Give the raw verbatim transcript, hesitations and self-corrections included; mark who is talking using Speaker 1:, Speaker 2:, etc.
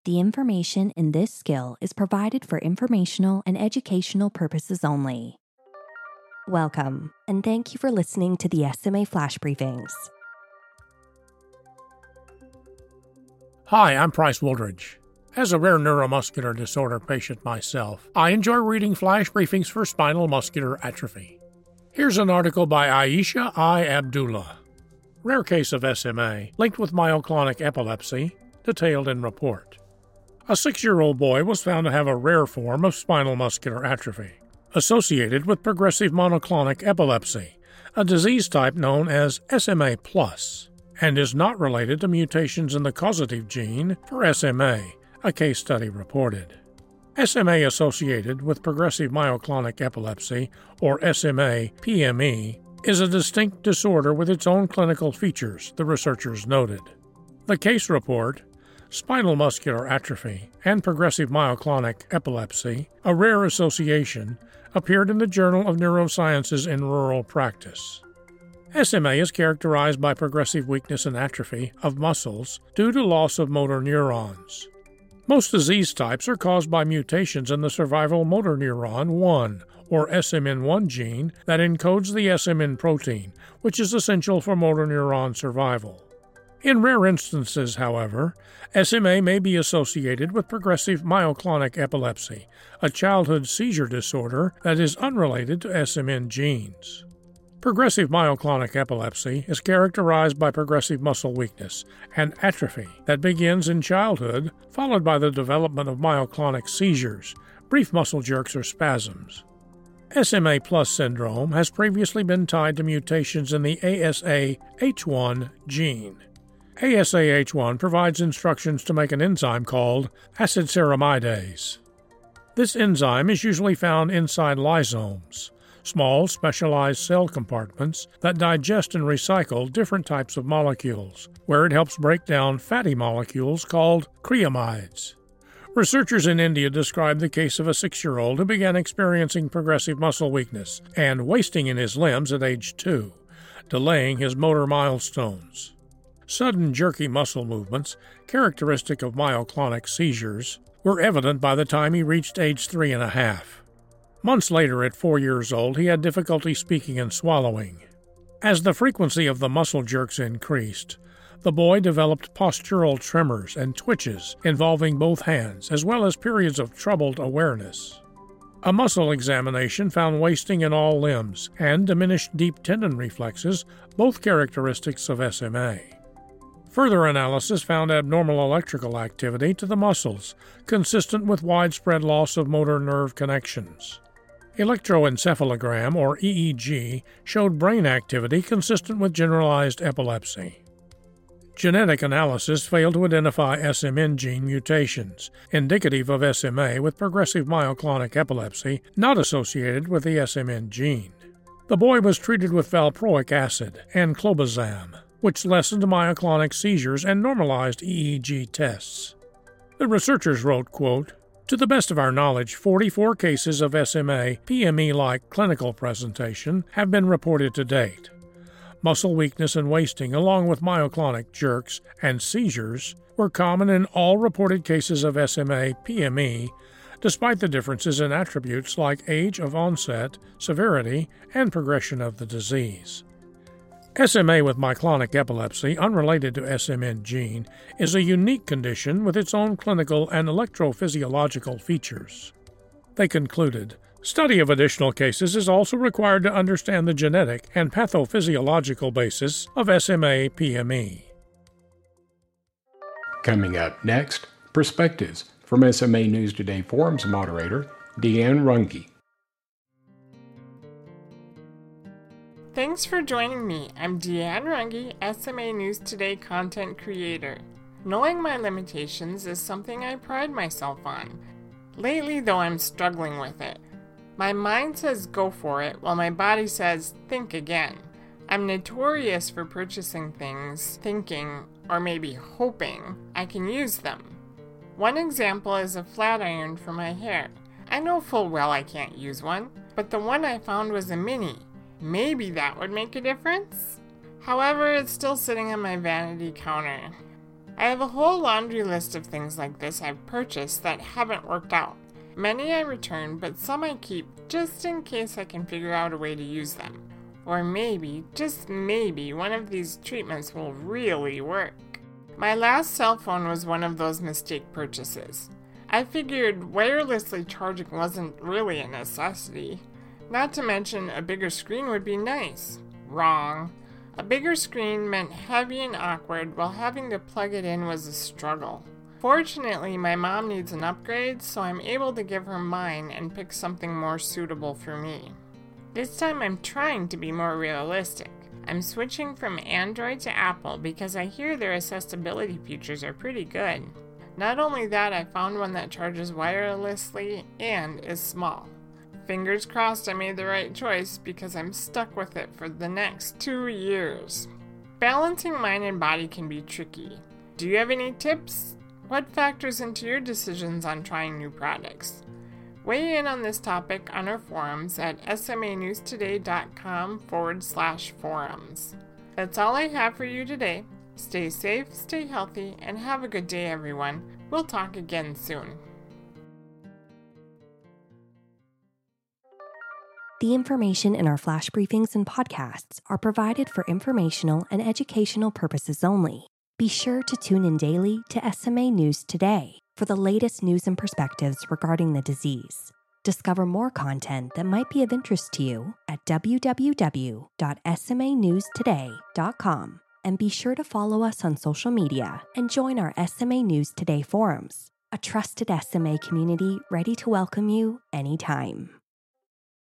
Speaker 1: The information in this skill is provided for informational and educational purposes only. Welcome, and thank you for listening to the S M A Flash Briefings.
Speaker 2: Hi, I'm Price Wooldridge. As a rare neuromuscular disorder patient myself, I enjoy reading flash briefings for spinal muscular atrophy. Here's an article by Aisha I. Abdullah. Rare case of S M A linked with myoclonic epilepsy, detailed in report. A six-year-old boy was found to have a rare form of spinal muscular atrophy, associated with progressive monoclonic epilepsy, a disease type known as S M A plus, and is not related to mutations in the causative gene for S M A, a case study reported. S M A associated with progressive myoclonic epilepsy, or S M A P M E, is a distinct disorder with its own clinical features, the researchers noted. The case report, Spinal Muscular Atrophy and Progressive Myoclonic Epilepsy, a Rare Association, appeared in the Journal of Neurosciences in Rural Practice. S M A is characterized by progressive weakness and atrophy of muscles due to loss of motor neurons. Most disease types are caused by mutations in the survival motor neuron one, or S M N one gene that encodes the S M N protein, which is essential for motor neuron survival. In rare instances, however, S M A may be associated with progressive myoclonic epilepsy, a childhood seizure disorder that is unrelated to S M N genes. Progressive myoclonic epilepsy is characterized by progressive muscle weakness and atrophy that begins in childhood, followed by the development of myoclonic seizures, brief muscle jerks or spasms. S M A plus syndrome has previously been tied to mutations in the A S A H one gene. A S A H one provides instructions to make an enzyme called acidceramidase. This enzyme is usually found inside lysomes, small specialized cell compartments that digest and recycle different types of molecules, where it helps break down fatty molecules called creamides. Researchers in India described the case of a six-year-old who began experiencing progressive muscle weakness and wasting in his limbs at age two, delaying his motor milestones. Sudden jerky muscle movements, characteristic of myoclonic seizures, were evident by the time he reached age three and a half. Months later, at four years old, he had difficulty speaking and swallowing. As the frequency of the muscle jerks increased, the boy developed postural tremors and twitches involving both hands, as well as periods of troubled awareness. A muscle examination found wasting in all limbs and diminished deep tendon reflexes, both characteristics of S M A. Further analysis found abnormal electrical activity to the muscles, consistent with widespread loss of motor nerve connections. Electroencephalogram, or E E G, showed brain activity consistent with generalized epilepsy. Genetic analysis failed to identify S M N gene mutations, indicative of S M A with progressive myoclonic epilepsy not associated with the S M N gene. The boy was treated with valproic acid and clobazam, which lessened myoclonic seizures and normalized E E G tests. The researchers wrote, quote, "To the best of our knowledge, forty-four cases of S M A P M E-like clinical presentation have been reported to date. Muscle weakness and wasting, along with myoclonic jerks and seizures, were common in all reported cases of S M A P M E, despite the differences in attributes like age of onset, severity, and progression of the disease. S M A with myoclonic epilepsy, unrelated to S M N gene, is a unique condition with its own clinical and electrophysiological features." They concluded, "Study of additional cases is also required to understand the genetic and pathophysiological basis of S M A P M E."
Speaker 3: Coming up next, Perspectives from S M A News Today Forums moderator, Deanne Runge.
Speaker 4: Thanks for joining me. I'm Deanne Runge, S M A News Today content creator. Knowing my limitations is something I pride myself on. Lately, though, I'm struggling with it. My mind says go for it, while my body says think again. I'm notorious for purchasing things, thinking, or maybe hoping, I can use them. One example is a flat iron for my hair. I know full well I can't use one, but the one I found was a mini. Maybe that would make a difference? However, it's still sitting on my vanity counter. I have a whole laundry list of things like this I've purchased that haven't worked out. Many I return, but some I keep just in case I can figure out a way to use them. Or maybe, just maybe, one of these treatments will really work. My last cell phone was one of those mistake purchases. I figured wirelessly charging wasn't really a necessity. Not to mention, a bigger screen would be nice. Wrong. A bigger screen meant heavy and awkward, while having to plug it in was a struggle. Fortunately, my mom needs an upgrade, so I'm able to give her mine and pick something more suitable for me. This time I'm trying to be more realistic. I'm switching from Android to Apple because I hear their accessibility features are pretty good. Not only that, I found one that charges wirelessly and is small. Fingers crossed I made the right choice because I'm stuck with it for the next two years. Balancing mind and body can be tricky. Do you have any tips? What factors into your decisions on trying new products? Weigh in on this topic on our forums at smanewstoday.com forward slash forums. That's all I have for you today. Stay safe, stay healthy, and have a good day, everyone. We'll talk again soon.
Speaker 1: The information in our flash briefings and podcasts are provided for informational and educational purposes only. Be sure to tune in daily to S M A News Today for the latest news and perspectives regarding the disease. Discover more content that might be of interest to you at w w w dot s m a news today dot com, and be sure to follow us on social media and join our S M A News Today forums, a trusted S M A community ready to welcome you anytime.